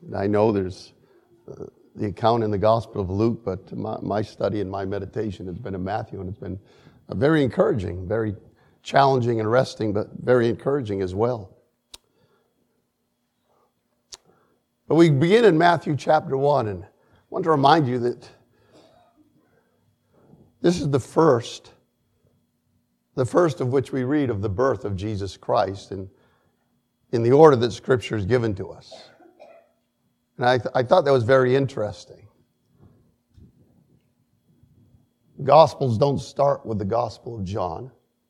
I know there's the account in the Gospel of Luke, but my study and my meditation has been in Matthew, and it's been very encouraging, very challenging and arresting, but very encouraging as well. But we begin in Matthew chapter 1, and I want to remind you that this is the first of which we read of the birth of Jesus Christ in the order that Scripture is given to us. And I thought that was very interesting. Gospels don't start with the Gospel of John.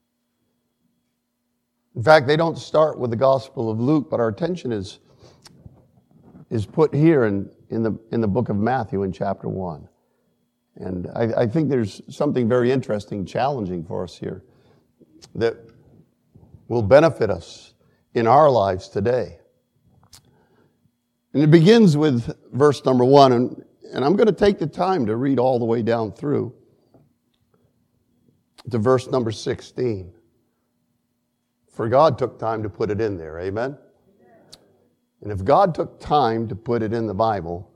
In fact, they don't start with the Gospel of Luke, but our attention is put here in the book of Matthew in chapter 1. And I think there's something very interesting, challenging for us here that will benefit us in our lives today. And it begins with verse number 1, and I'm going to take the time to read all the way down through to verse number 16. For God took time to put it in there, amen? And if God took time to put it in the Bible,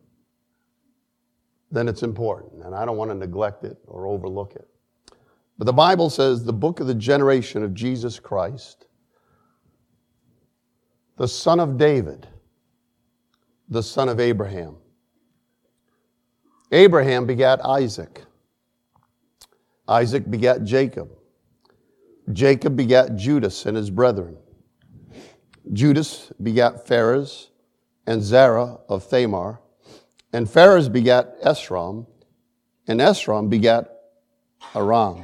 then it's important, and I don't want to neglect it or overlook it. But the Bible says, the book of the generation of Jesus Christ, the son of David, the son of Abraham. Abraham begat Isaac. Isaac begat Jacob. Jacob begat Judas and his brethren. Judas begat Phares and Zerah of Thamar. And Phares begat Esrom. And Esrom begat Aram.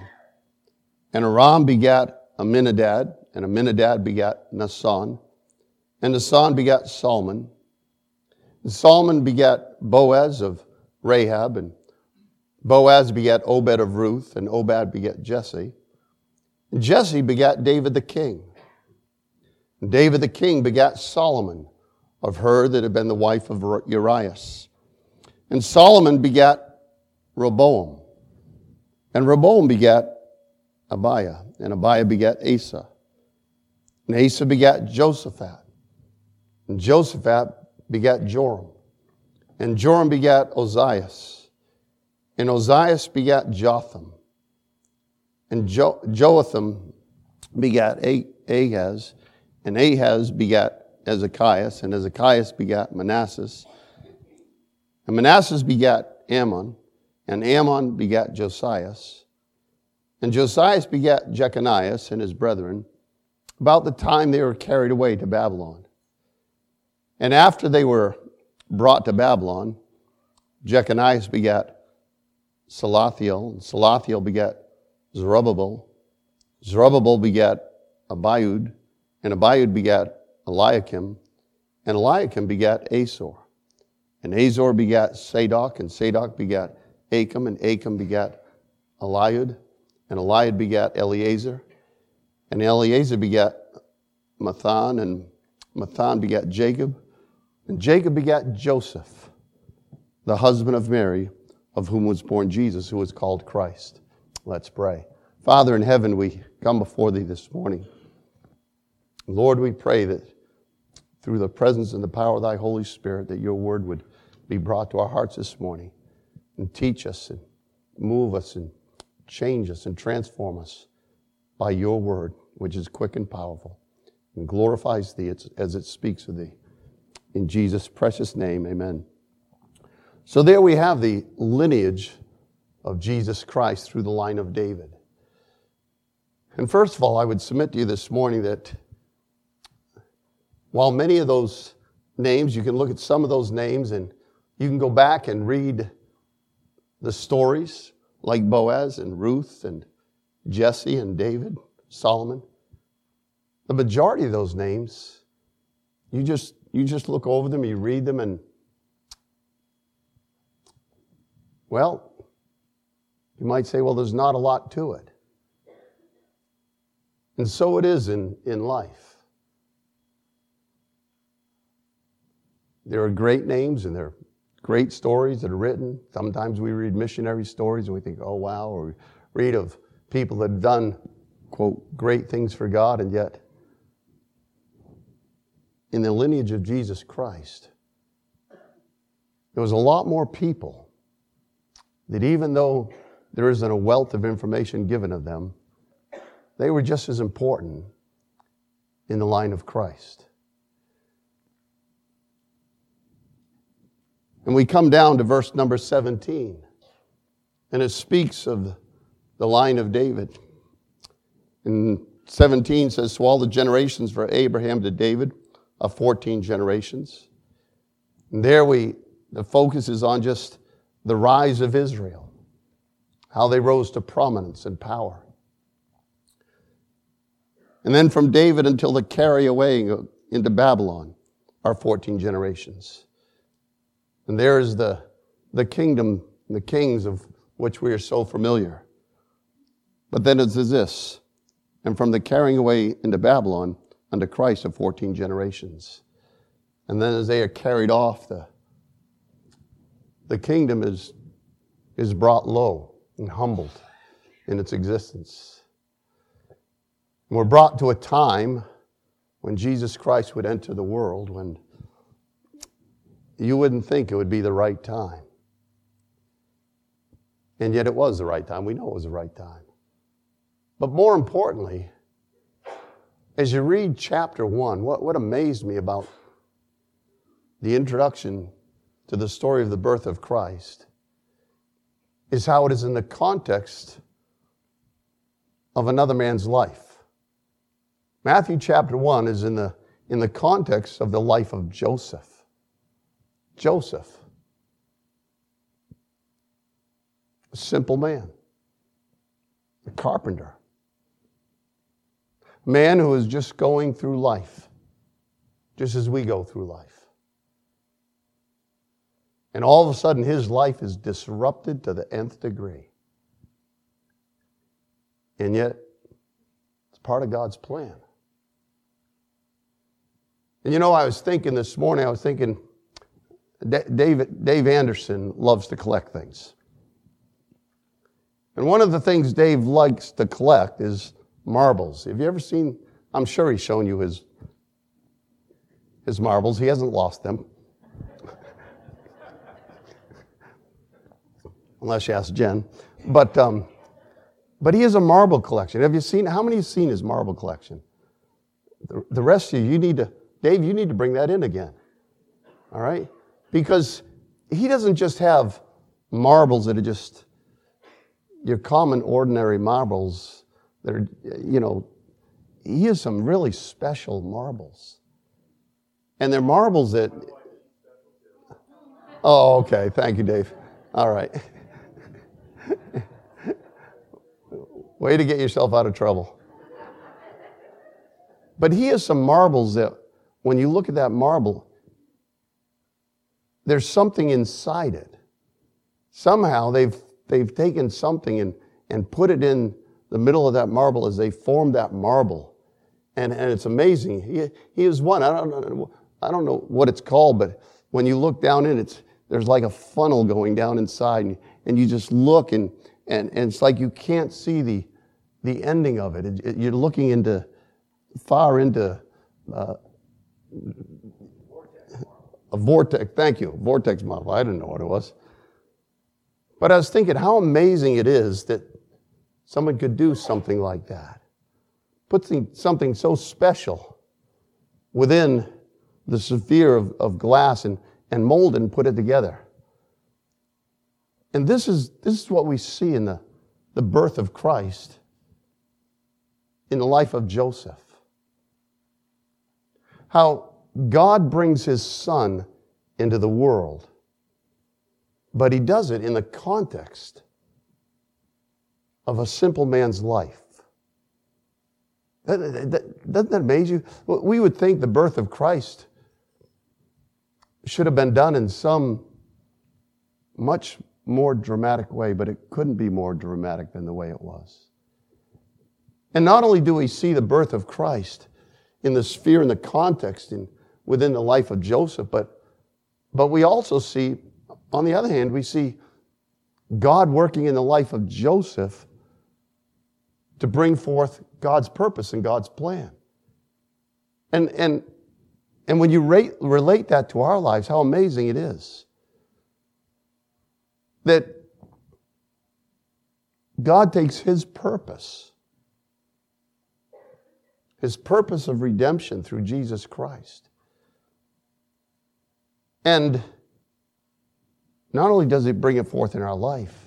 And Aram begat Amminadab. And Amminadab begat Naasson. And Naasson begat Salmon. And Salmon begat Boaz of Rahab, and Boaz begat Obed of Ruth, and Obed begat Jesse. And Jesse begat David the king. And David the king begat Solomon of her that had been the wife of Urias. And Solomon begat Rehoboam. And Rehoboam begat Abiah, and Abiah begat Asa. And Asa begat Josaphat. And Josaphat begat Joram. And Joram begat Ozias. And Ozias begat Jotham. And Jotham begat Ahaz. And Ahaz begat Ezekias. And Ezekias begat Manasseh. And Manasseh begat Ammon. And Ammon begat Josias. And Josias begat Jeconias and his brethren about the time they were carried away to Babylon. And after they were brought to Babylon, Jeconias begat Salathiel, and Salathiel begat Zerubbabel. Zerubbabel begat Abiud, and Abiud begat Eliakim, and Eliakim begat Azor. And Azor begat Sadok, and Sadok begat Achim, and Achim begat Eliud, and Eliud begat Eleazar, and Eleazar begat Mathan, and Mathan begat Jacob, and Jacob begat Joseph, the husband of Mary, of whom was born Jesus, who was called Christ. Let's pray. Father in heaven, we come before thee this morning. Lord, we pray that through the presence and the power of thy Holy Spirit, that your word would be brought to our hearts this morning and teach us and move us and change us and transform us by your word, which is quick and powerful and glorifies thee as it speaks of thee. In Jesus' precious name, amen. So there we have the lineage of Jesus Christ through the line of David. And first of all, I would submit to you this morning that while many of those names, you can look at some of those names and you can go back and read the stories like Boaz and Ruth and Jesse and David, Solomon. The majority of those names, you just look over them, you read them, and, well, you might say, well, there's not a lot to it. And so it is in life. There are great names and there are great stories that are written. Sometimes we read missionary stories and we think, oh, wow, or we read of people that have done, quote, great things for God, and yet in the lineage of Jesus Christ, there was a lot more people that even though there isn't a wealth of information given of them, they were just as important in the line of Christ. And we come down to verse number 17, and it speaks of the line of David. And 17 says, so all the generations for Abraham to David are 14 generations. And there the focus is on just the rise of Israel, how they rose to prominence and power. And then from David until the carry away into Babylon are 14 generations. And there is the kingdom, the kings of which we are so familiar. But then it says this, and from the carrying away into Babylon unto Christ of 14 generations. And then as they are carried off, the kingdom is brought low and humbled in its existence. And we're brought to a time when Jesus Christ would enter the world when you wouldn't think it would be the right time. And yet it was the right time. We know it was the right time. But more importantly, as you read chapter 1, what amazed me about the introduction to the story of the birth of Christ is how it is in the context of another man's life. Matthew chapter 1 is in the context of the life of Joseph. Joseph, a simple man, a carpenter, a man who is just going through life, just as we go through life. And all of a sudden, his life is disrupted to the nth degree. And yet, it's part of God's plan. And I was thinking this morning, Dave Anderson loves to collect things. And one of the things Dave likes to collect is marbles. Have you ever seen, I'm sure he's shown you his marbles. He hasn't lost them. Unless you ask Jen. But he has a marble collection. Have you seen, how many have seen his marble collection? The rest of you need to, Dave, you need to bring that in again. All right? Because he doesn't just have marbles that are just your common, ordinary marbles that are, he has some really special marbles. And they're marbles that... Oh, okay. Thank you, Dave. All right. Way to get yourself out of trouble. But he has some marbles that, when you look at that marble, there's something inside it. Somehow they've taken something and put it in the middle of that marble as they formed that marble. And it's amazing. He is one. I don't know what it's called, but when you look down in it, there's like a funnel going down inside, and you just look and it's like you can't see the ending of it. You're looking far into a vortex, thank you, vortex model. I didn't know what it was. But I was thinking how amazing it is that someone could do something like that. Put something so special within the sphere of glass and mold it and put it together. And this is what we see in the birth of Christ in the life of Joseph. How God brings his son into the world, but he does it in the context of a simple man's life. Doesn't that amaze you? We would think the birth of Christ should have been done in some much more dramatic way, but it couldn't be more dramatic than the way it was. And not only do we see the birth of Christ in the sphere and the context within the life of Joseph, but we also see, on the other hand, we see God working in the life of Joseph to bring forth God's purpose and God's plan. And when you relate that to our lives, how amazing it is that God takes His purpose of redemption through Jesus Christ. And not only does He bring it forth in our life,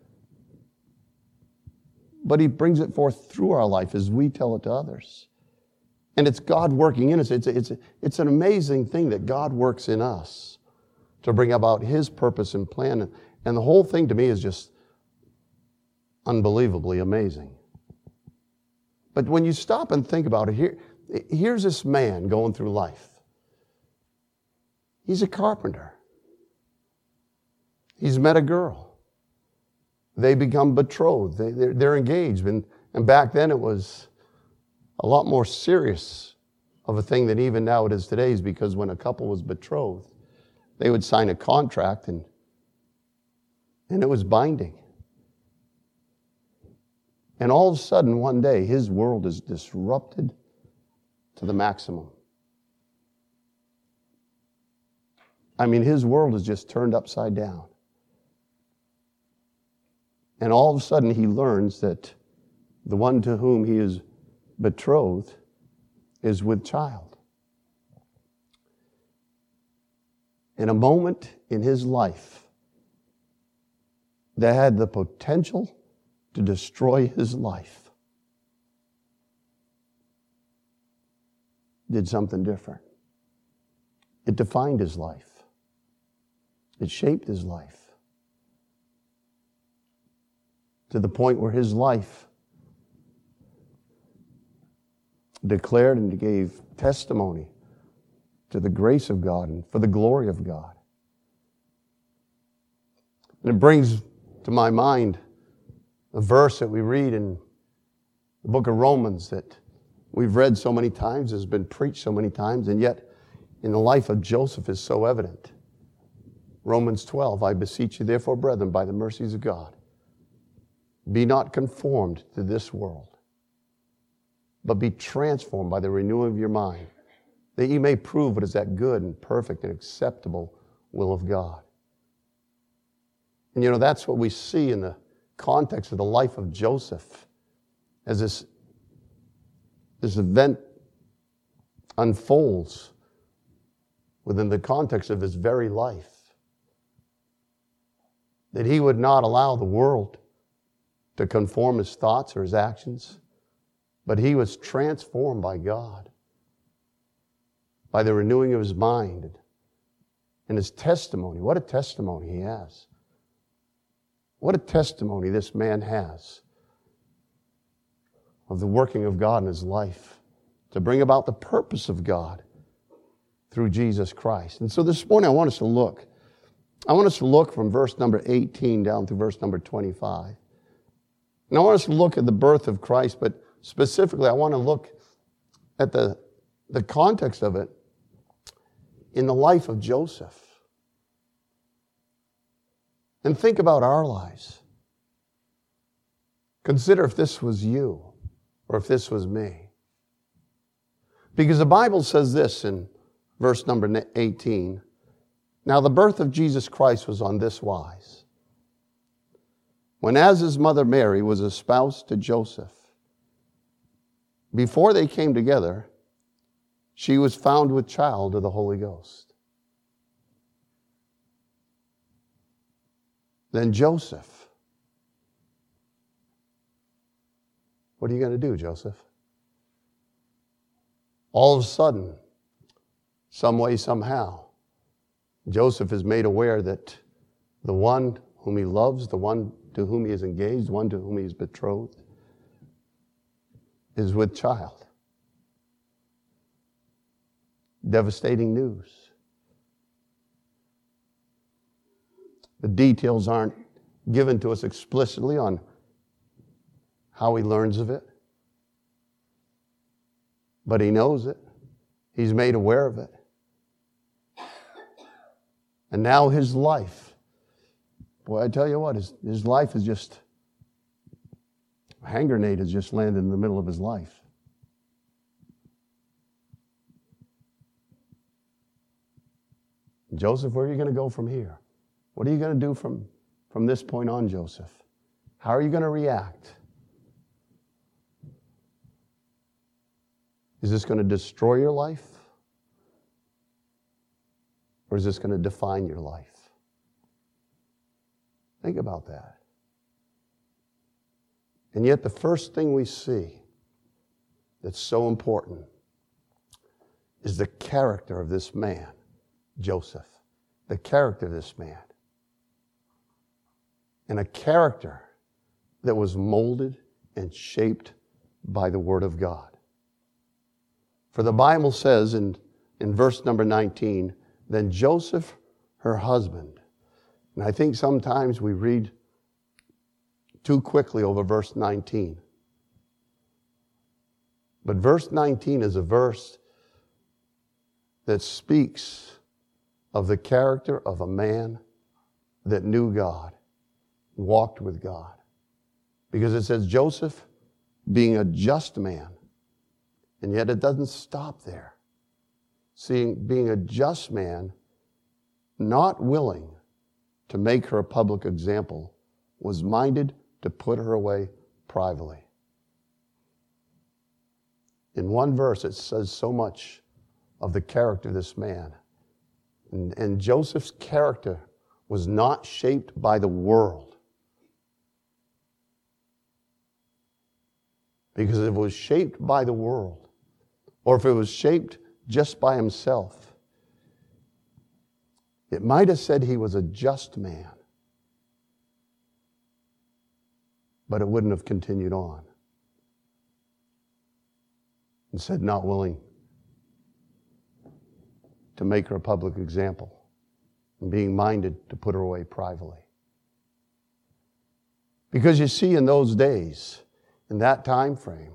but He brings it forth through our life as we tell it to others. And it's God working in us. It's an amazing thing that God works in us to bring about His purpose and plan. And the whole thing to me is just unbelievably amazing. But when you stop and think about it, here's this man going through life. He's a carpenter. He's met a girl. They become betrothed. They're engaged. And back then it was a lot more serious of a thing than even now it is today, is because when a couple was betrothed, they would sign a contract and it was binding. And all of a sudden, one day, his world is disrupted to the maximum. I mean, his world is just turned upside down. And all of a sudden, he learns that the one to whom he is betrothed is with child. In a moment in his life that had the potential to destroy his life, did something different. It defined his life. It shaped his life to the point where his life declared and gave testimony to the grace of God and for the glory of God. And it brings to my mind a verse that we read in the book of Romans that we've read so many times, has been preached so many times, and yet in the life of Joseph is so evident. Romans 12, I beseech you therefore, brethren, by the mercies of God, be not conformed to this world, but be transformed by the renewing of your mind, that ye may prove what is that good and perfect and acceptable will of God. And you know, that's what we see in the context of the life of Joseph as this event unfolds within the context of his very life. That he would not allow the world to conform his thoughts or his actions, but he was transformed by God, by the renewing of his mind and his testimony. What a testimony he has. What a testimony this man has of the working of God in his life to bring about the purpose of God through Jesus Christ. And so this morning I want us to look from verse number 18 down through verse number 25. And I want us to look at the birth of Christ, but specifically I want to look at the context of it in the life of Joseph. And think about our lives. Consider if this was you or if this was me. Because the Bible says this in verse number 18. Now the birth of Jesus Christ was on this wise. When as his mother Mary was espoused to Joseph, before they came together, she was found with child of the Holy Ghost. Then Joseph, what are you going to do, Joseph? All of a sudden, some way, somehow, Joseph is made aware that the one whom he loves, the one to whom he is engaged, the one to whom he is betrothed, is with child. Devastating news. The details aren't given to us explicitly on how he learns of it. But he knows it. He's made aware of it. And now his life, boy, I tell you what, his life is just, a hand grenade has just landed in the middle of his life. Joseph, where are you going to go from here? What are you going to do from from this point on, Joseph? How are you going to react? Is this going to destroy your life? Or is this going to define your life? Think about that. And yet the first thing we see that's so important is the character of this man, Joseph. The character of this man. And a character that was molded and shaped by the Word of God. For the Bible says in verse number 19, then Joseph, her husband, and I think sometimes we read too quickly over verse 19. But verse 19 is a verse that speaks of the character of a man that knew God, walked with God. Because it says Joseph being a just man, and yet it doesn't stop there. Being a just man, not willing to make her a public example, was minded to put her away privately. In one verse, it says so much of the character of this man. And Joseph's character was not shaped by the world. Because if it was shaped by the world, or if it was shaped just by himself, it might have said he was a just man, but it wouldn't have continued on. And said not willing to make her a public example and being minded to put her away privately. Because you see, in those days, in that time frame,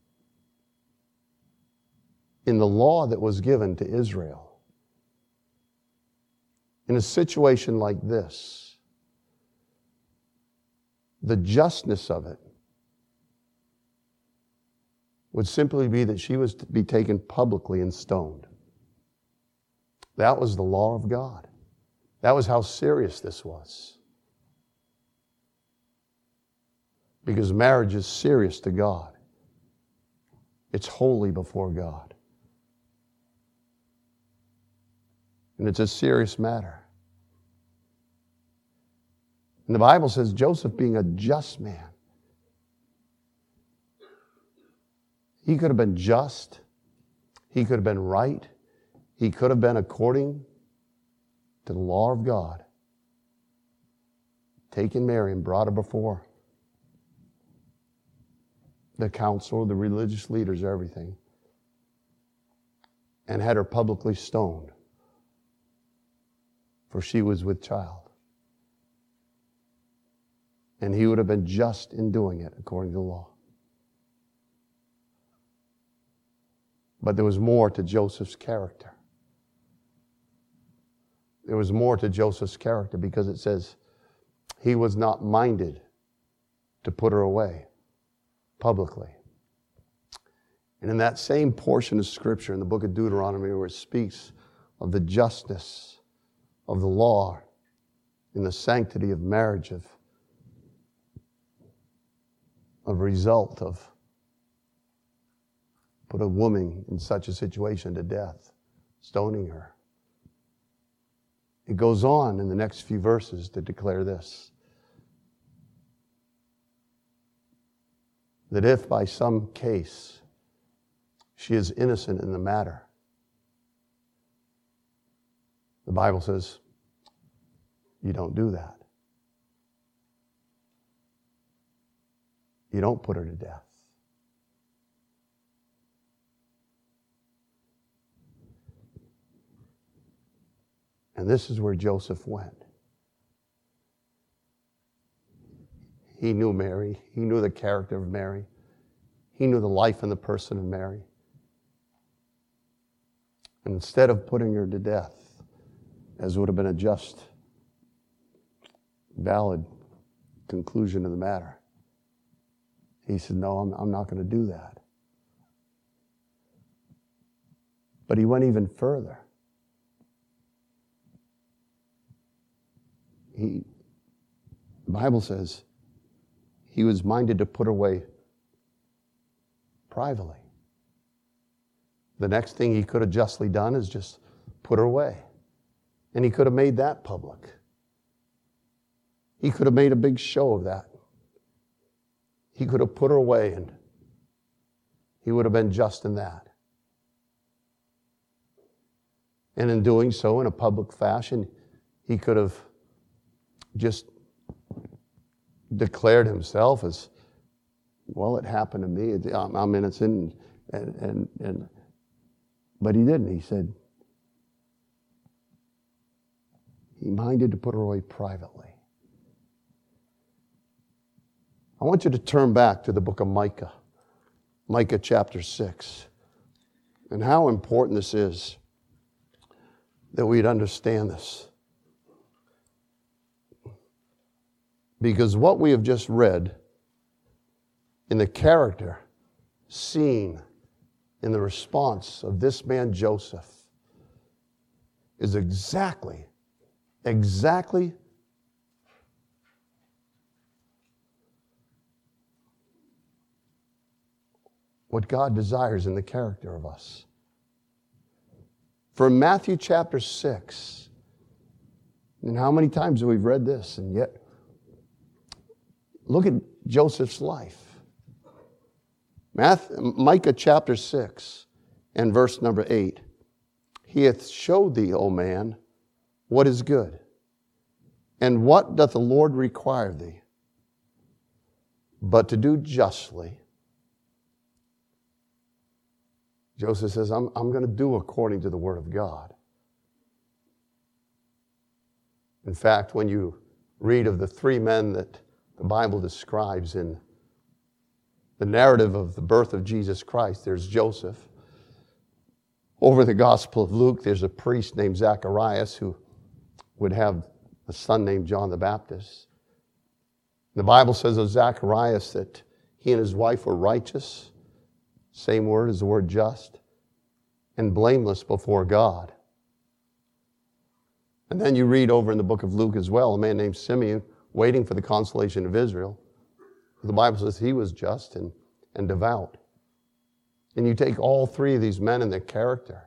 in the law that was given to Israel, in a situation like this, the justness of it would simply be that she was to be taken publicly and stoned. That was the law of God. That was how serious this was. Because marriage is serious to God. It's holy before God. And it's a serious matter. And the Bible says Joseph being a just man, he could have been just, he could have been right, he could have been according to the law of God. Taken Mary and brought her before the council, the religious leaders, everything, and had her publicly stoned, for she was with child. And he would have been just in doing it according to the law. But there was more to Joseph's character. There was more to Joseph's character, because it says he was not minded to put her away publicly. And in that same portion of Scripture, in the book of Deuteronomy, where it speaks of the justness of the law in the sanctity of marriage, of result of put a woman in such a situation to death, stoning her. It goes on in the next few verses to declare this: that if by some case she is innocent in the matter, the Bible says you don't do that. You don't put her to death. And this is where Joseph went. He knew Mary. He knew the character of Mary. He knew the life and the person of Mary. And instead of putting her to death, as would have been a just, valid conclusion of the matter, he said, no, I'm not going to do that. But he went even further. The Bible says he was minded to put her away privately. The next thing he could have justly done is just put her away. And he could have made that public. He could have made a big show of that. He could have put her away, and he would have been just in that. And in doing so in a public fashion, he could have just declared himself as, well, it happened to me. I'm innocent. But he didn't. He said, he minded to put her away privately. I want you to turn back to the book of Micah. Micah chapter 6. And how important this is that we'd understand this. Because what we have just read in the character seen in the response of this man Joseph is exactly what God desires in the character of us. From Matthew chapter 6, and how many times have we read this, and yet look at Joseph's life. Micah chapter 6 and verse number 8. He hath showed thee, O man, what is good, and what doth the Lord require thee, but to do justly. Joseph says, I'm going to do according to the word of God. In fact, when you read of the three men that the Bible describes in the narrative of the birth of Jesus Christ, there's Joseph. Over in the Gospel of Luke, there's a priest named Zacharias who would have a son named John the Baptist. The Bible says of Zacharias that he and his wife were righteous, same word as the word just, and blameless before God. And then you read over in the book of Luke as well, a man named Simeon waiting for the consolation of Israel. The Bible says he was just and devout. And you take all three of these men and their character.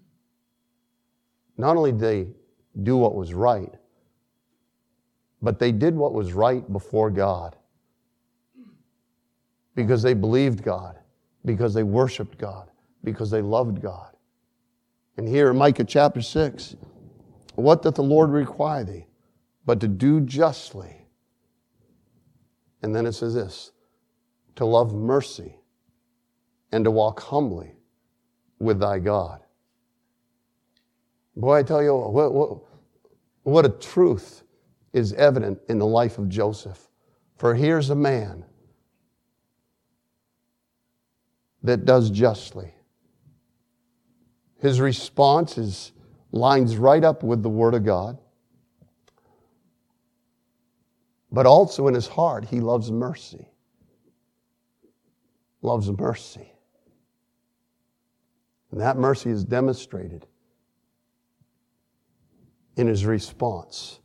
Not only did they do what was right, but they did what was right before God. Because they believed God, because they worshiped God, because they loved God. And here in Micah chapter 6, what doth the Lord require thee, but to do justly? And then it says this, to love mercy and to walk humbly with thy God. Boy, I tell you, what a truth is evident in the life of Joseph. For here's a man that does justly. His response lines right up with the Word of God. But also in his heart, he loves mercy. Loves mercy. And that mercy is demonstrated in his response.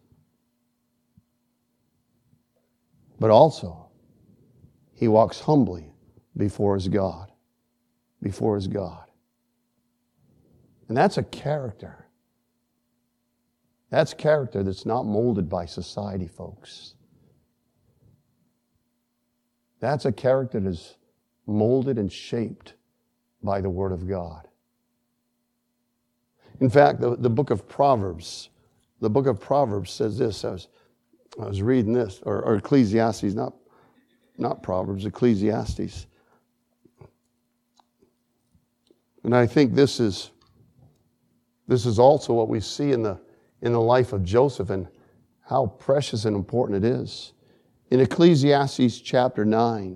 But also, he walks humbly before his God. Before his God. And that's a character. That's character that's not molded by society, folks. That's a character that is molded and shaped by the Word of God. In fact, the book of Proverbs says this. I was reading this, or Ecclesiastes, not Proverbs, Ecclesiastes. And I think this is also what we see in the life of Joseph and how precious and important it is. In Ecclesiastes chapter 9,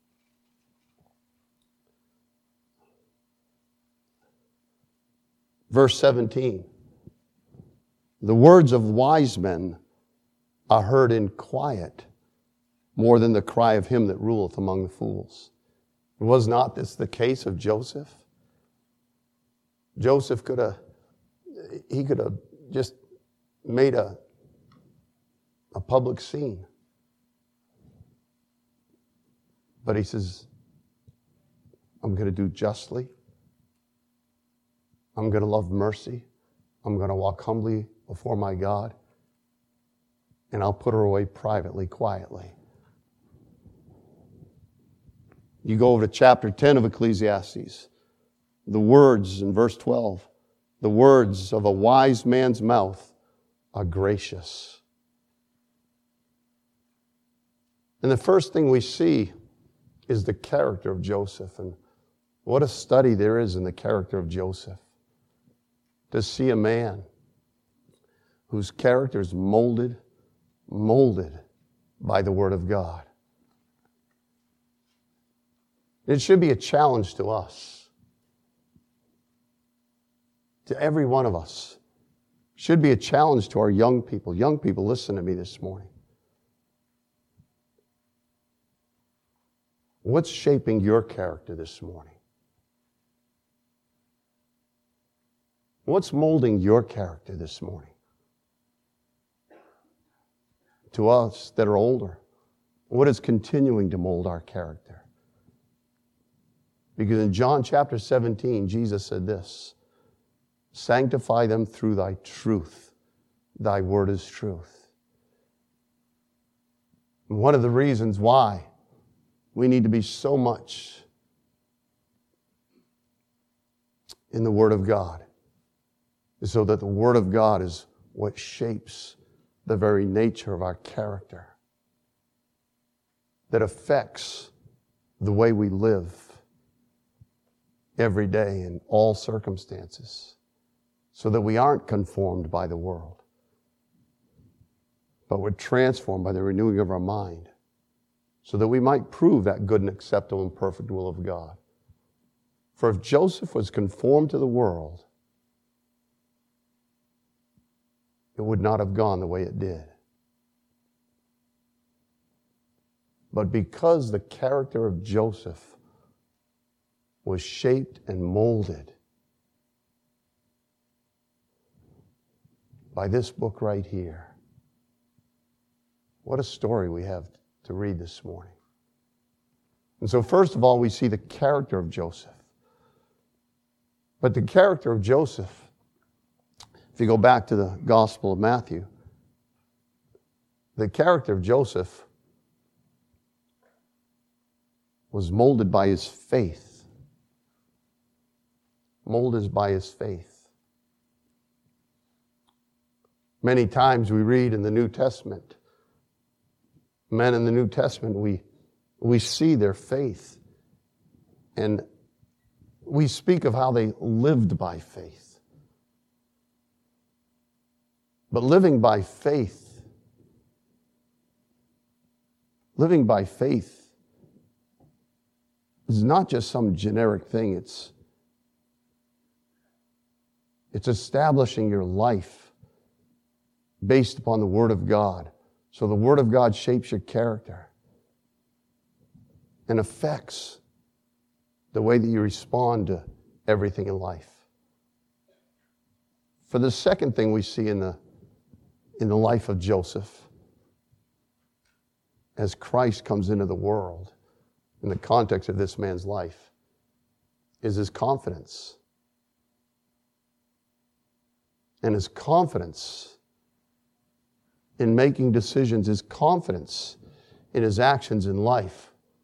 verse 17, the words of wise men are heard in quiet more than the cry of him that ruleth among the fools. Was not this the case of Joseph? Joseph could have just made a public scene. But he says, I'm going to do justly. I'm going to love mercy. I'm going to walk humbly before my God. And I'll put her away privately, quietly. You go over to chapter 10 of Ecclesiastes. The words in verse 12, the words of a wise man's mouth are gracious. And the first thing we see is the character of Joseph. And what a study there is in the character of Joseph. To see a man whose character is molded by the Word of God. It should be a challenge to us. To every one of us. It should be a challenge to our young people. Young people, listen to me this morning. What's shaping your character this morning? What's molding your character this morning? To us that are older, what is continuing to mold our character? Because in John chapter 17, Jesus said this, sanctify them through thy truth. Thy word is truth. And one of the reasons why we need to be so much in the Word of God is so that the Word of God is what shapes the very nature of our character, that affects the way we live every day in all circumstances, so that we aren't conformed by the world, but we're transformed by the renewing of our mind, so that we might prove that good and acceptable and perfect will of God. For if Joseph was conformed to the world, it would not have gone the way it did. But because the character of Joseph was shaped and molded by this book right here, what a story we have to read this morning. And so first of all, we see the character of Joseph. But the character of Joseph, if you go back to the Gospel of Matthew, the character of Joseph was molded by his faith. Molded by his faith. Many times we read in the New Testament, men in the New Testament, we see their faith. And we speak of how they lived by faith. But living by faith is not just some generic thing. It's establishing your life based upon the Word of God. So the Word of God shapes your character and affects the way that you respond to everything in life. For the second thing we see in the life of Joseph, as Christ comes into the world, in the context of this man's life, is his confidence. And his confidence in making decisions, his confidence in his actions in life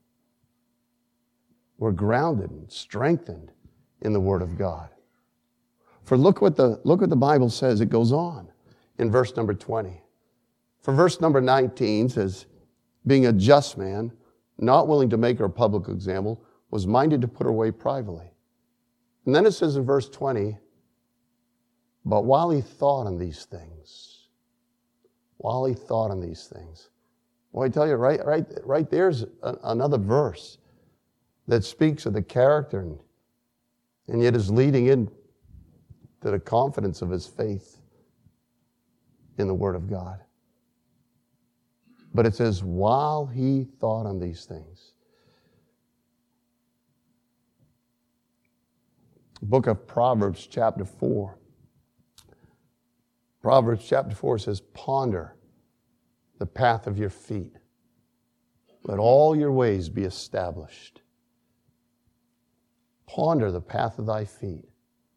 were grounded and strengthened in the Word of God. For look what the Bible says. It goes on in verse number 20. For verse number 19 says, being a just man, not willing to make her a public example, was minded to put her away privately. And then it says in verse 20, but while he thought on these things, well, I tell you, right there's another verse that speaks of the character and yet is leading in to the confidence of his faith in the Word of God. But it says, while he thought on these things. Book of Proverbs, chapter 4. Proverbs chapter 4 says, ponder the path of your feet. Let all your ways be established. Ponder the path of thy feet.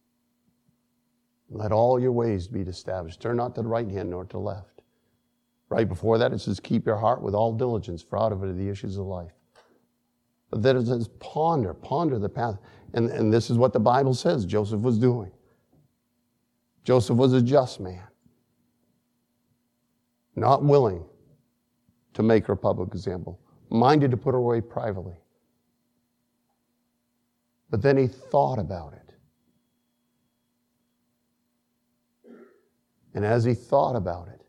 Let all your ways be established. Turn not to the right hand nor to the left. Right before that it says, keep your heart with all diligence, for out of it are the issues of life. But then it says, ponder the path. And this is what the Bible says Joseph was doing. Joseph was a just man, not willing to make her a public example, minded to put her away privately. But then he thought about it. And as he thought about it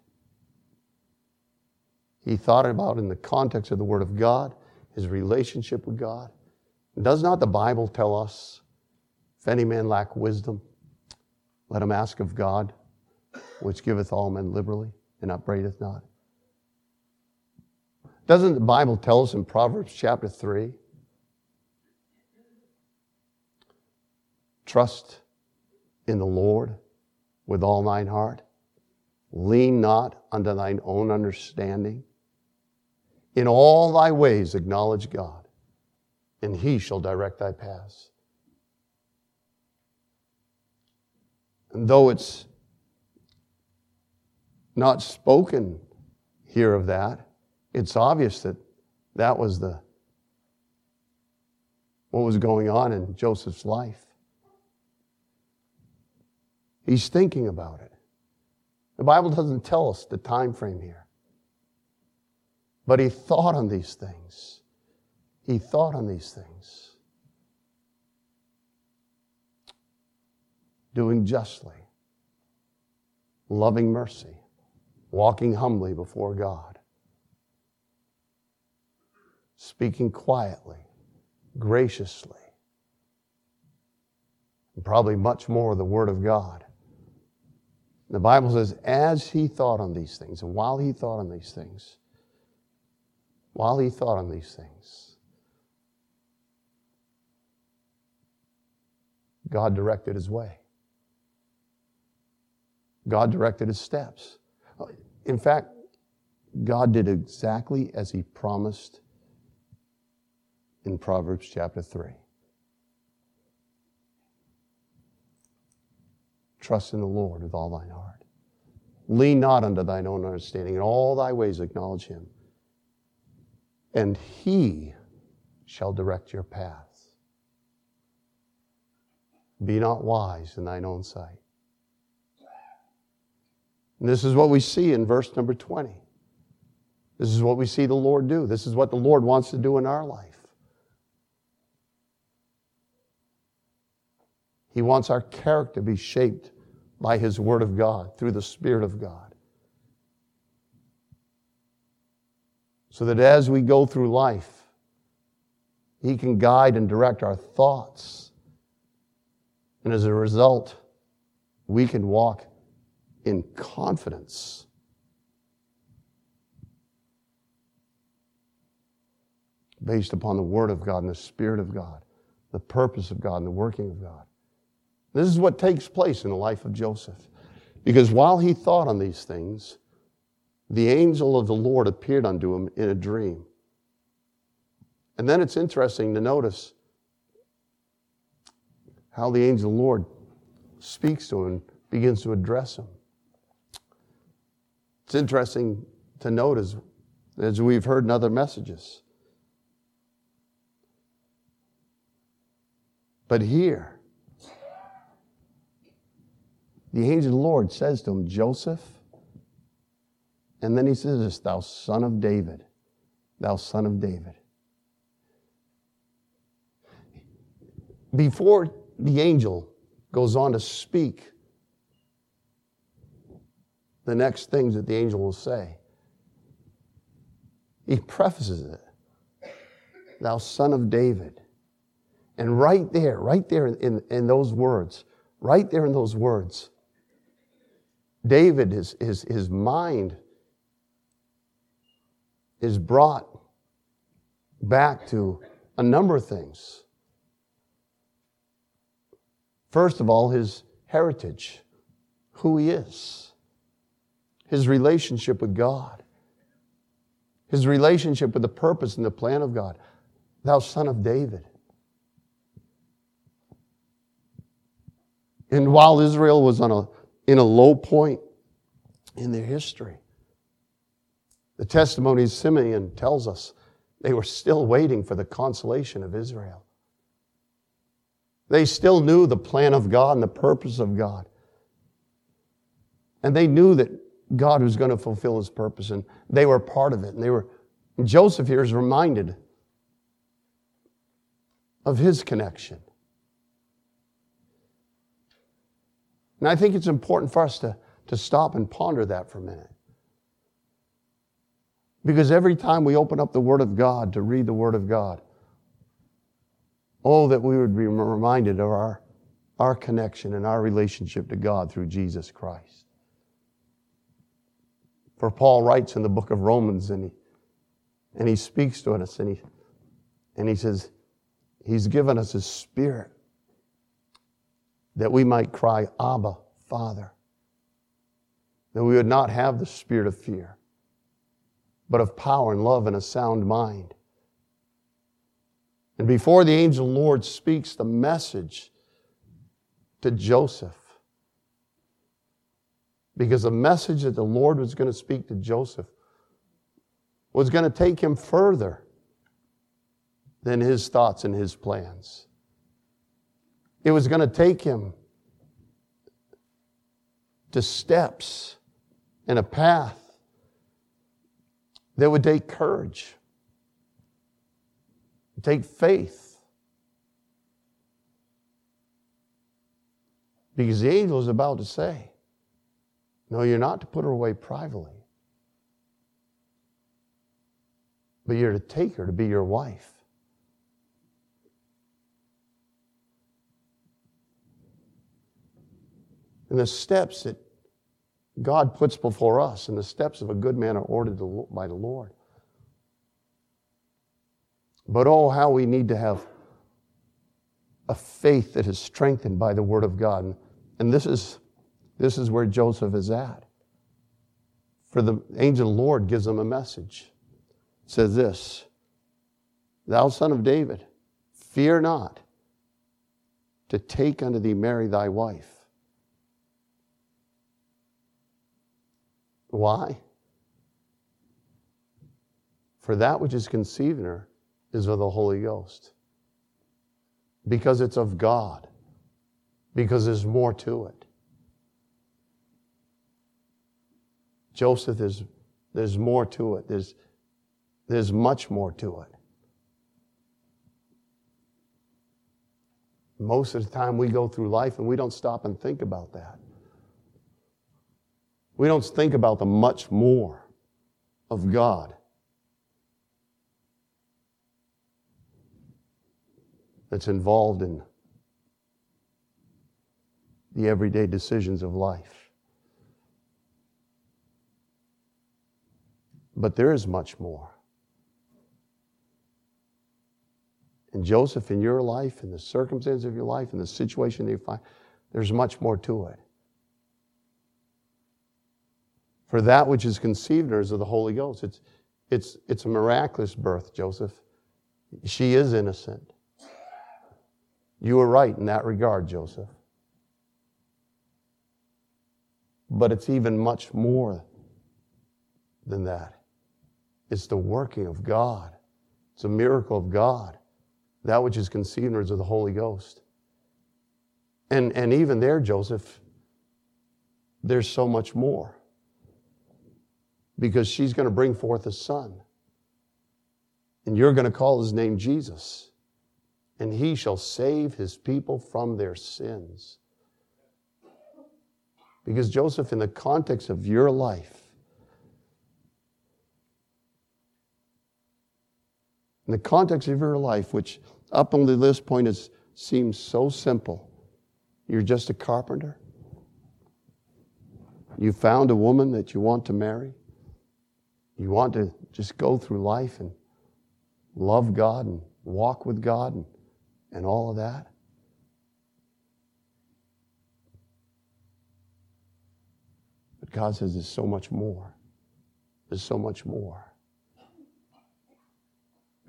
in the context of the Word of God, his relationship with God. Does not the Bible tell us, if any man lack wisdom, let him ask of God, which giveth all men liberally, and upbraideth not? Doesn't the Bible tell us in Proverbs chapter 3, trust in the Lord with all thine heart, lean not unto thine own understanding. In all thy ways acknowledge God, and he shall direct thy paths. And though it's not spoken here of that, it's obvious that that was what was going on in Joseph's life. He's thinking about it. The Bible doesn't tell us the time frame here. But he thought on these things. He thought on these things. Doing justly, loving mercy, walking humbly before God, speaking quietly, graciously, and probably much more of the Word of God. The Bible says, as he thought on these things, and while he thought on these things, God directed his way. God directed his steps. In fact, God did exactly as he promised in Proverbs chapter 3. Trust in the Lord with all thine heart. Lean not unto thine own understanding. In all thy ways acknowledge him, and he shall direct your paths. Be not wise in thine own sight. And this is what we see in verse number 20. This is what we see the Lord do. This is what the Lord wants to do in our life. He wants our character to be shaped by his Word of God, through the Spirit of God. So that as we go through life, he can guide and direct our thoughts. And as a result, we can walk in confidence. Based upon the Word of God and the Spirit of God, the purpose of God and the working of God. This is what takes place in the life of Joseph. Because while he thought on these things, the angel of the Lord appeared unto him in a dream. And then it's interesting to notice how the angel of the Lord speaks to him and begins to address him. It's interesting to notice, as we've heard in other messages. But here, the angel of the Lord says to him, Joseph, and then he says this, thou son of David, thou son of David. Before the angel goes on to speak the next things that the angel will say, he prefaces it, thou son of David. And right there in those words, David, his mind is brought back to a number of things. First of all, his heritage, who he is, his relationship with God, his relationship with the purpose and the plan of God. Thou Son of David. And while Israel was in a low point in their history, the testimony of Simeon tells us they were still waiting for the consolation of Israel. They still knew the plan of God and the purpose of God. And they knew that God was going to fulfill His purpose, and they were part of it. And Joseph here is reminded of his connection. And I think it's important for us to stop and ponder that for a minute. Because every time we open up the Word of God to read the Word of God, oh, that we would be reminded of our connection and our relationship to God through Jesus Christ. For Paul writes in the book of Romans, and he speaks to us, and he says, He's given us His Spirit that we might cry, Abba, Father. That we would not have the spirit of fear, but of power and love and a sound mind. And before the angel Lord speaks the message to Joseph, because the message that the Lord was going to speak to Joseph was going to take him further than his thoughts and his plans. It was going to take him to steps and a path that would take courage, take faith. Because the angel is about to say, no, you're not to put her away privately, but you're to take her to be your wife. And the steps that God puts before us and the steps of a good man are ordered by the Lord. But oh, how we need to have a faith that is strengthened by the Word of God. And this is where Joseph is at. For the angel of the Lord gives him a message. It says this, Thou Son of David, fear not to take unto thee Mary thy wife. Why? For that which is conceived in her is of the Holy Ghost. Because it's of God. Because there's more to it. Joseph, there's more to it. There's much more to it. Most of the time we go through life and we don't stop and think about that. We don't think about the much more of God that's involved in the everyday decisions of life. But there is much more. And Joseph, in your life, in the circumstances of your life, in the situation that you find, there's much more to it. For that which is conceived in her is of the Holy Ghost. It's a miraculous birth, Joseph. She is innocent. You were right in that regard, Joseph. But it's even much more than that. It's the working of God. It's a miracle of God. That which is conceived in her is of the Holy Ghost. And even there, Joseph, there's so much more. Because she's going to bring forth a son. And you're going to call his name Jesus. And he shall save his people from their sins. Because Joseph, in the context of your life, in the context of your life, which up until this point seems so simple, you're just a carpenter. You found a woman that you want to marry. You want to just go through life and love God and walk with God and all of that. But God says there's so much more. There's so much more.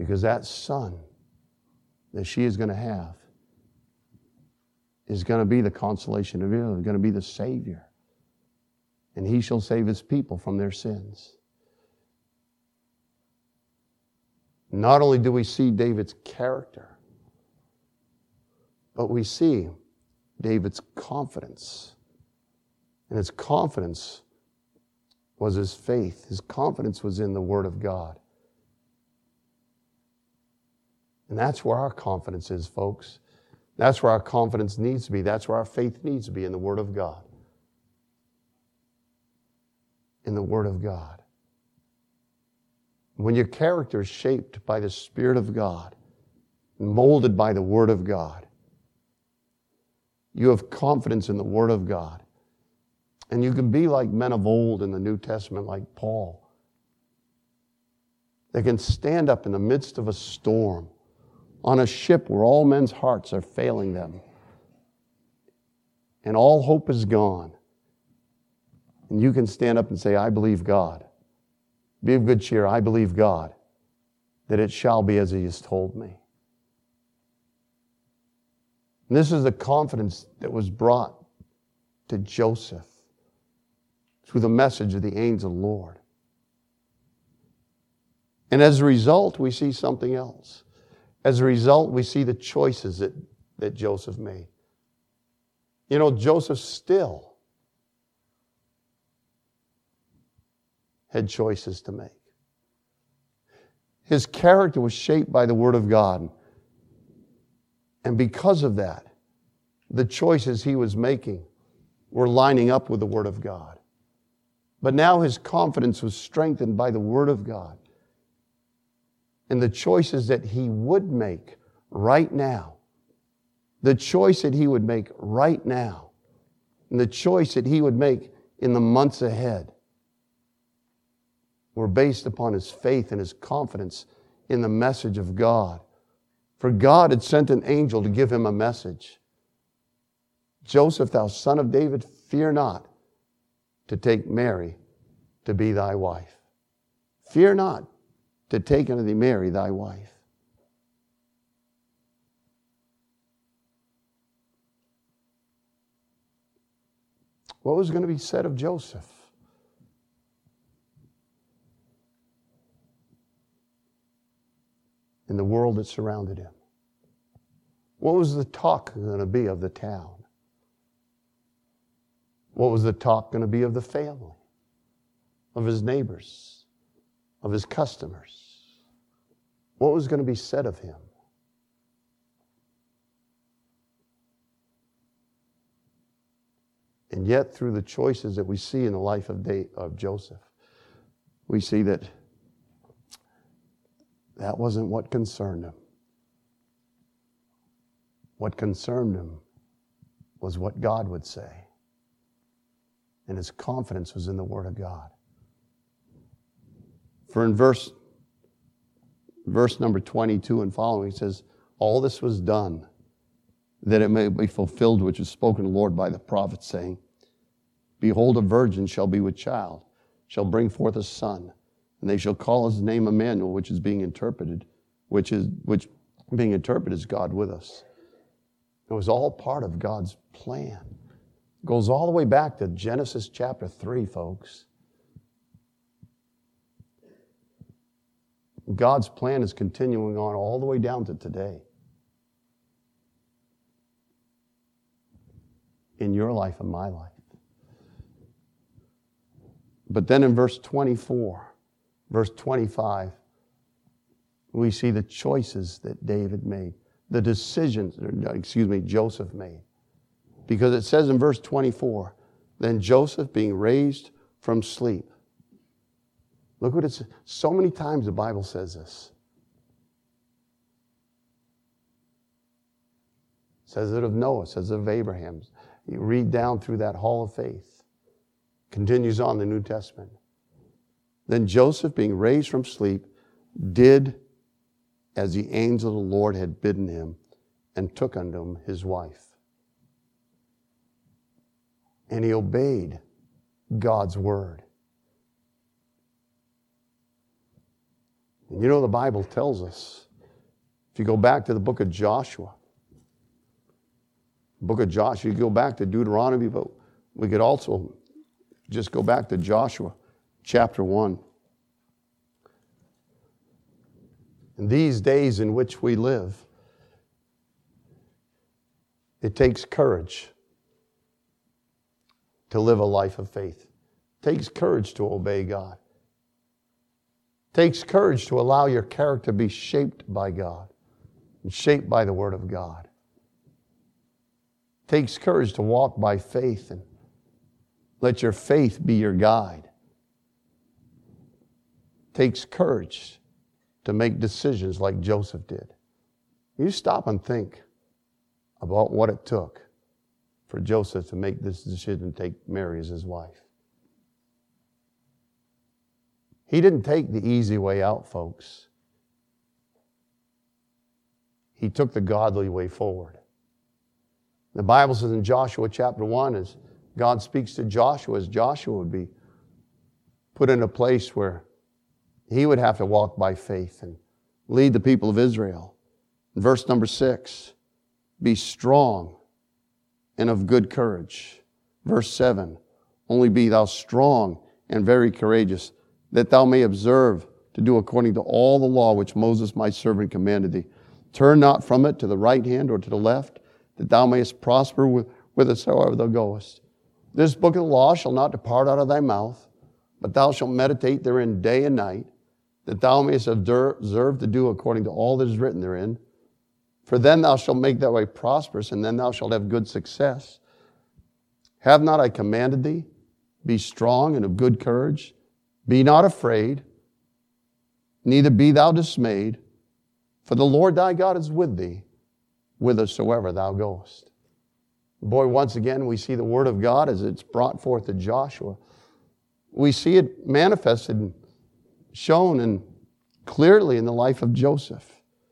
Because that son that she is going to have is going to be the consolation of Israel, going to be the Savior. And he shall save his people from their sins. Not only do we see David's character, but we see David's confidence. And his confidence was his faith. His confidence was in the Word of God. And that's where our confidence is, folks. That's where our confidence needs to be. That's where our faith needs to be, in the Word of God. In the Word of God. When your character is shaped by the Spirit of God, molded by the Word of God, you have confidence in the Word of God. And you can be like men of old in the New Testament, like Paul. They can stand up in the midst of a storm on a ship where all men's hearts are failing them. And all hope is gone. And you can stand up and say, I believe God. Be of good cheer, I believe God, that it shall be as He has told me. And this is the confidence that was brought to Joseph through the message of the angel of the Lord. And as a result, we see something else. As a result, we see the choices that Joseph made. You know, Joseph still had choices to make. His character was shaped by the Word of God. And because of that, the choices he was making were lining up with the Word of God. But now his confidence was strengthened by the Word of God. And the choices that he would make right now, the choice that he would make right now, and the choice that he would make in the months ahead were based upon his faith and his confidence in the message of God. For God had sent an angel to give him a message. Joseph, thou son of David, fear not to take Mary to be thy wife. Fear not to take unto thee Mary thy wife. What was going to be said of Joseph? In the world that surrounded him? What was the talk going to be of the town? What was the talk going to be of the family? Of his neighbors? Of his customers? What was going to be said of him? And yet, through the choices that we see in the life of Joseph, we see that that wasn't what concerned him. What concerned him was what God would say. And his confidence was in the Word of God. For in verse number 22 and following, it says, all this was done that it may be fulfilled which is spoken of the Lord by the prophet, saying, behold, a virgin shall be with child, shall bring forth a son, and they shall call his name Emmanuel, which being interpreted is God with us. It was all part of God's plan. It goes all the way back to Genesis chapter 3, folks. God's plan is continuing on all the way down to today. In your life and my life. But then in verse 24, verse 25, we see the choices that David made. The decisions, Joseph made. Because it says in verse 24, then Joseph being raised from sleep. Look what it says. So many times the Bible says this. It says it of Noah, it says it of Abraham. You read down through that hall of faith. Continues on the New Testament. Then Joseph, being raised from sleep, did as the angel of the Lord had bidden him, and took unto him his wife. And he obeyed God's word. And you know the Bible tells us, if you go back to the book of Joshua, you go back to Deuteronomy, but we could also just go back to Joshua chapter 1. In these days in which we live, it takes courage to live a life of faith. It takes courage to obey God. It takes courage to allow your character to be shaped by God and shaped by the Word of God. It takes courage to walk by faith and let your faith be your guide. It takes courage to make decisions like Joseph did. You stop and think about what it took for Joseph to make this decision to take Mary as his wife. He didn't take the easy way out, folks. He took the godly way forward. The Bible says in Joshua chapter 1, as God speaks to Joshua, as Joshua would be put in a place where he would have to walk by faith and lead the people of Israel. In verse number 6, be strong and of good courage. Verse 7, only be thou strong and very courageous, that thou may observe to do according to all the law which Moses my servant commanded thee. Turn not from it to the right hand or to the left, that thou mayest prosper whithersoever thou goest. This book of the law shall not depart out of thy mouth, but thou shalt meditate therein day and night, that thou mayest observe to do according to all that is written therein. For then thou shalt make thy way prosperous, and then thou shalt have good success. Have not I commanded thee? Be strong and of good courage. Be not afraid, neither be thou dismayed, for the Lord thy God is with thee, whithersoever thou goest. Boy, once again, we see the Word of God as it's brought forth to Joshua. We see it manifested and shown and clearly in the life of Joseph.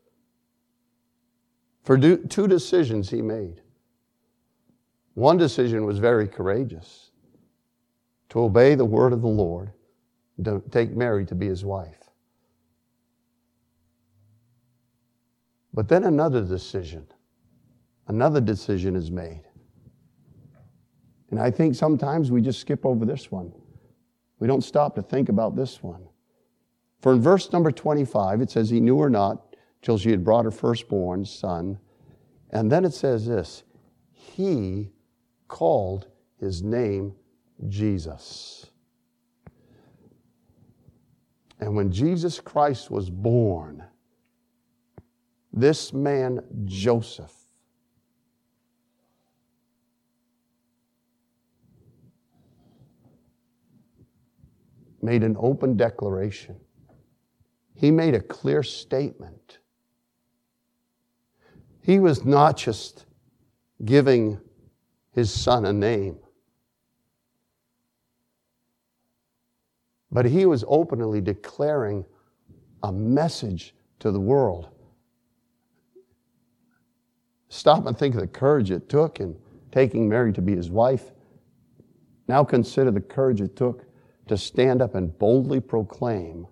For two decisions he made. One decision was very courageous, to obey the word of the Lord, to take Mary to be his wife. But then another decision is made. And I think sometimes we just skip over this one. We don't stop to think about this one. For in verse number 25, it says, he knew her not till she had brought her firstborn son. And then it says this, he called his name Jesus. And when Jesus Christ was born, this man, Joseph, made an open declaration. He made a clear statement. He was not just giving his son a name, but he was openly declaring a message to the world. Stop and think of the courage it took in taking Mary to be his wife. Now consider the courage it took to stand up and boldly proclaim,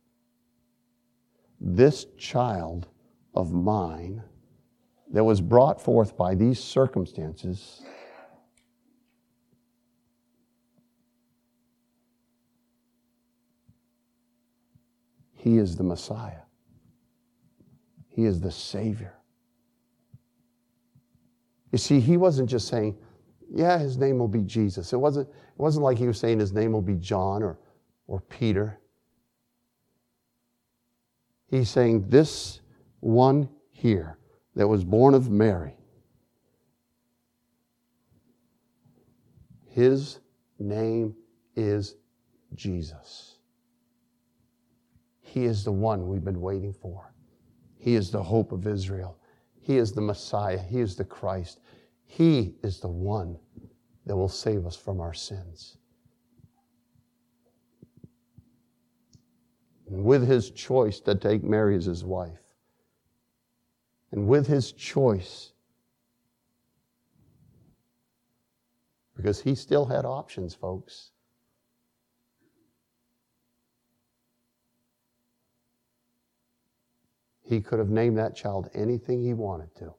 this child of mine that was brought forth by these circumstances he is the Messiah. He is the Savior. You see, he wasn't just saying, yeah, his name will be Jesus. It wasn't like he was saying his name will be John or Peter. He's saying this one here that was born of Mary, his name is Jesus. He is the one we've been waiting for. He is the hope of Israel. He is the Messiah. He is the Christ. He is the one that will save us from our sins. And with his choice to take Mary as his wife, and with his choice, because he still had options, folks. He could have named that child anything he wanted to.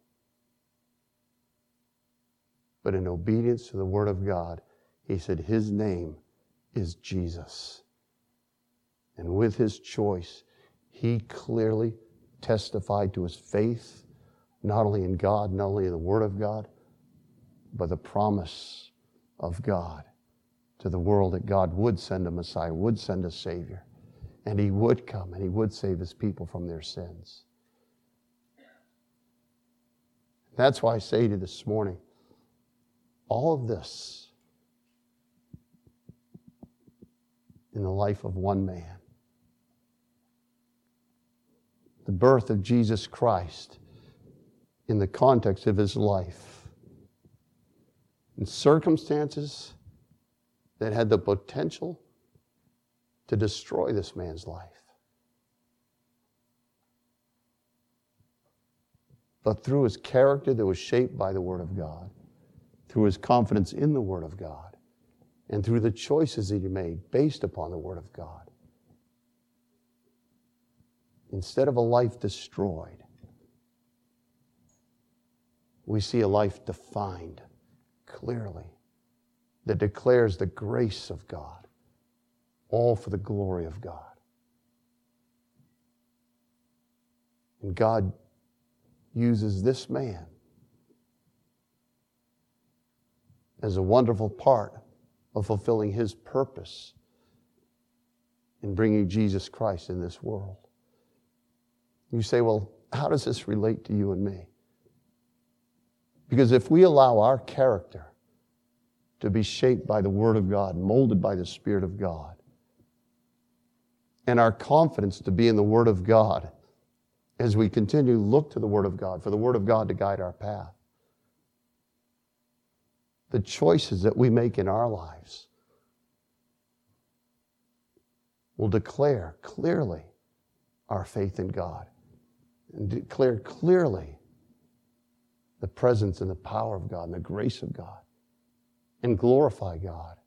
But in obedience to the Word of God, he said his name is Jesus. And with his choice, he clearly testified to his faith, not only in God, not only in the Word of God, but the promise of God to the world that God would send a Messiah, would send a Savior, and he would come and he would save his people from their sins. That's why I say to you this morning, all of this in the life of one man, the birth of Jesus Christ in the context of his life, in circumstances that had the potential to destroy this man's life. But through his character that was shaped by the Word of God, through his confidence in the Word of God, and through the choices that he made based upon the Word of God, instead of a life destroyed, we see a life defined clearly that declares the grace of God, all for the glory of God. And God uses this man as a wonderful part of fulfilling his purpose in bringing Jesus Christ in this world. You say, well, how does this relate to you and me? Because if we allow our character to be shaped by the Word of God, molded by the Spirit of God, and our confidence to be in the Word of God as we continue to look to the Word of God, for the Word of God to guide our path, the choices that we make in our lives will declare clearly our faith in God and declare clearly the presence and the power of God and the grace of God and glorify God.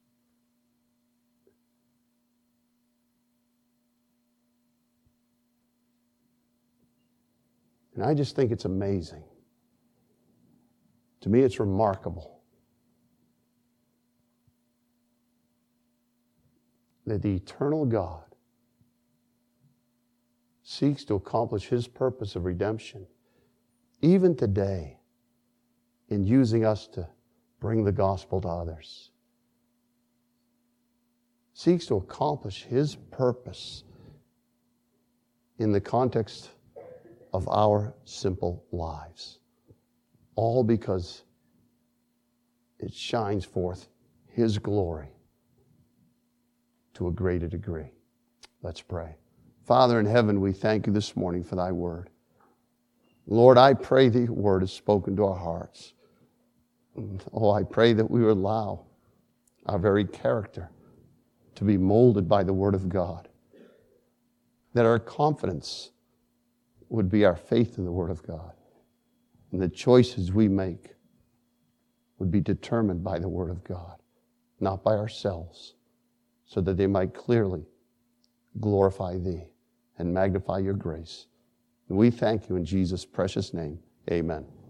And I just think it's amazing. To me, it's remarkable that the eternal God seeks to accomplish his purpose of redemption, even today, in using us to bring the gospel to others. Seeks to accomplish his purpose in the context of our simple lives. All because it shines forth his glory to a greater degree. Let's pray. Father in heaven, we thank you this morning for thy word. Lord, I pray the word is spoken to our hearts. Oh, I pray that we would allow our very character to be molded by the Word of God. That our confidence would be our faith in the Word of God. And the choices we make would be determined by the Word of God, not by ourselves, so that they might clearly glorify Thee and magnify Your grace. And we thank You in Jesus' precious name. Amen.